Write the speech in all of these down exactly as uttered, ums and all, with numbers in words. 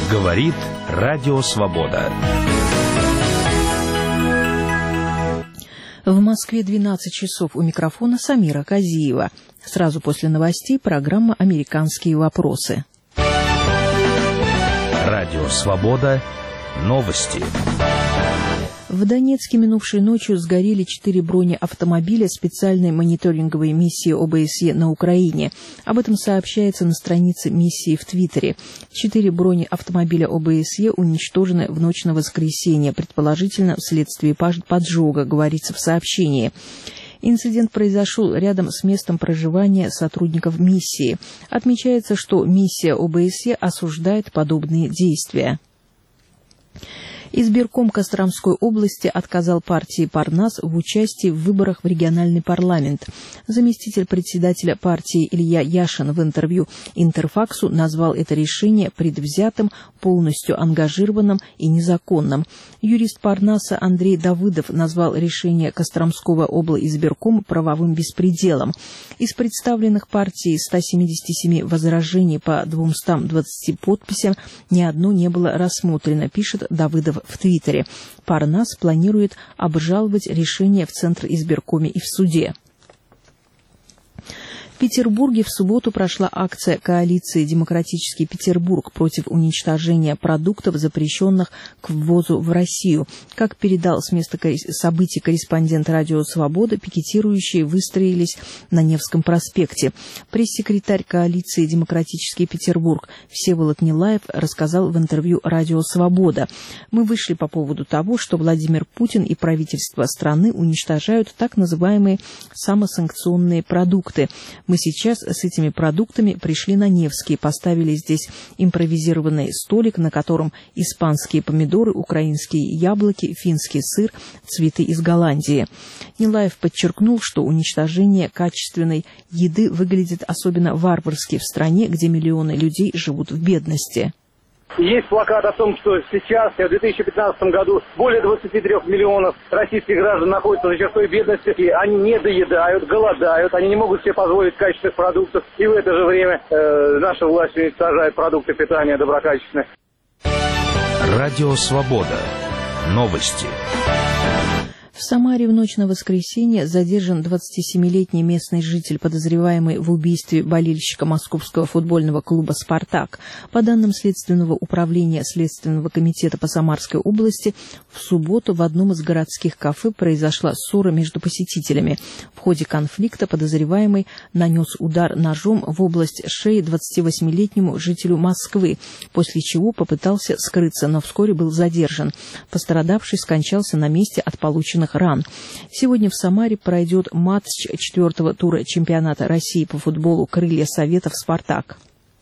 Говорит Радио Свобода. В Москве двенадцать часов, у микрофона Самира Казиева. Сразу после новостей программа «Американские вопросы». Радио Свобода. Новости. В Донецке минувшей ночью сгорели четыре бронеавтомобиля специальной мониторинговой миссии О Бэ Эс Е на Украине. Об этом сообщается на странице миссии в Твиттере. Четыре бронеавтомобиля О Бэ Эс Е уничтожены в ночь на воскресенье, предположительно вследствие поджога, говорится в сообщении. Инцидент произошел рядом с местом проживания сотрудников миссии. Отмечается, что миссия О Бэ Эс Е осуждает подобные действия. Избирком Костромской области отказал партии «Парнас» в участии в выборах в региональный парламент. Заместитель председателя партии Илья Яшин в интервью «Интерфаксу» назвал это решение предвзятым, полностью ангажированным и незаконным. Юрист «Парнаса» Андрей Давыдов назвал решение Костромского облизбиркома правовым беспределом. Из представленных партией ста семидесяти семи возражений по двумстам двадцати подписям ни одно не было рассмотрено, пишет Давыдов в Твиттере. Парнас планирует обжаловать решение в Центр избиркоме и в суде. В Петербурге в субботу прошла акция коалиции «Демократический Петербург» против уничтожения продуктов, запрещенных к ввозу в Россию. Как передал с места событий корреспондент Радио Свобода, пикетирующие выстроились на Невском проспекте. Пресс-секретарь коалиции «Демократический Петербург» Всеволод Нилаев рассказал в интервью Радио Свобода: «Мы вышли по поводу того, что Владимир Путин и правительство страны уничтожают так называемые самосанкционные продукты. Мы сейчас с этими продуктами пришли на Невский, поставили здесь импровизированный столик, на котором испанские помидоры, украинские яблоки, финский сыр, цветы из Голландии». Нилаев подчеркнул, что уничтожение качественной еды выглядит особенно варварски в стране, где миллионы людей живут в бедности. Есть плакат о том, что сейчас, в две тысячи пятнадцатом году, более двадцати трёх миллионов российских граждан находятся за чертой бедности, и они не доедают, голодают, они не могут себе позволить качественных продуктов, и в это же время э, наша власть уничтожает продукты питания доброкачественные. Радио Свобода. Новости. В Самаре в ночь на воскресенье задержан двадцатисемилетний местный житель, подозреваемый в убийстве болельщика московского футбольного клуба «Спартак». По данным Следственного управления Следственного комитета по Самарской области, в субботу в одном из городских кафе произошла ссора между посетителями. В ходе конфликта подозреваемый нанес удар ножом в область шеи двадцативосьмилетнему жителю Москвы, после чего попытался скрыться, но вскоре был задержан. Пострадавший скончался на месте от полученных ран. Сегодня в Самаре пройдет матч четвертого тура чемпионата России по футболу «Крылья Советов» «Спартак».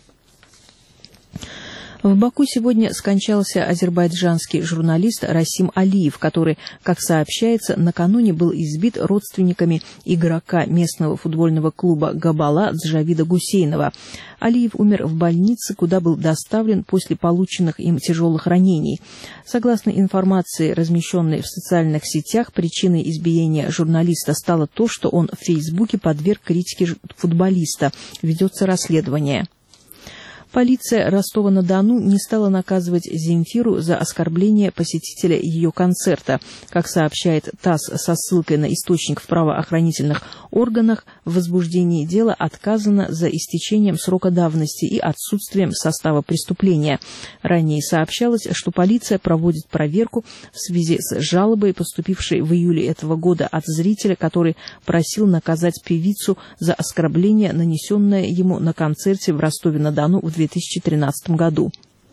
В Баку сегодня скончался азербайджанский журналист Расим Алиев, который, как сообщается, накануне был избит родственниками игрока местного футбольного клуба «Габала» Джавида Гусейнова. Алиев умер в больнице, куда был доставлен после полученных им тяжелых ранений. Согласно информации, размещенной в социальных сетях, причиной избиения журналиста стало то, что он в Фейсбуке подверг критике футболиста. Ведется расследование. Полиция Ростова-на-Дону не стала наказывать Земфиру за оскорбление посетителя ее концерта. Как сообщает ТАСС со ссылкой на источник в правоохранительных органах, в возбуждении дела отказано за истечением срока давности и отсутствием состава преступления. Ранее сообщалось, что полиция проводит проверку в связи с жалобой, поступившей в июле этого года от зрителя, который просил наказать певицу за оскорбление, нанесенное ему на концерте в Ростове-на-Дону в две тысячи тринадцатом году.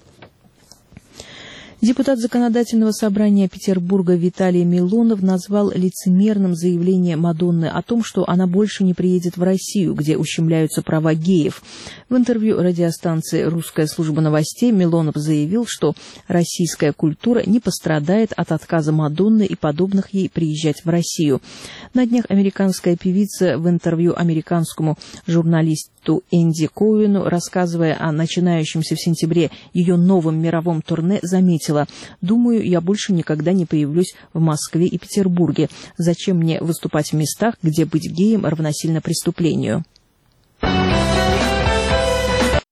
Депутат Законодательного собрания Петербурга Виталий Милонов назвал лицемерным заявление Мадонны о том, что она больше не приедет в Россию, где ущемляются права геев. В интервью радиостанции «Русская служба новостей» Милонов заявил, что российская культура не пострадает от отказа Мадонны и подобных ей приезжать в Россию. На днях американская певица в интервью американскому журналисту Энди Коуэну, рассказывая о начинающемся в сентябре ее новом мировом турне, заметила: «Думаю, я больше никогда не появлюсь в Москве и Петербурге. Зачем мне выступать в местах, где быть геем равносильно преступлению?»